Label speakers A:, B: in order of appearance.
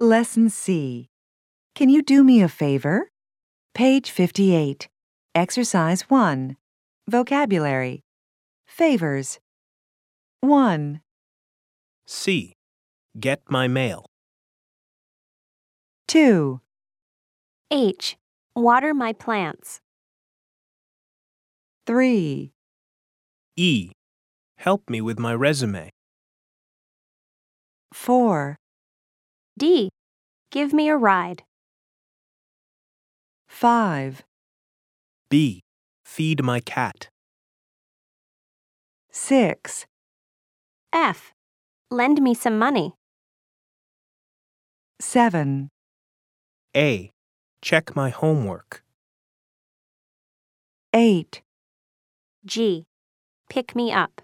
A: Lesson C. Can you do me a favor? Page 58. Exercise 1. Vocabulary. Favors. 1,
B: C. Get my mail.
A: 2,
C: H. Water my plants.
A: 3,
B: E. Help me with my resume.
A: 4,
C: D. Give me a ride.
A: 5,
B: B. Feed my cat.
A: 6,
C: F. Lend me some money.
A: 7,
B: A. Check my homework.
A: 8.
C: G. Pick me up.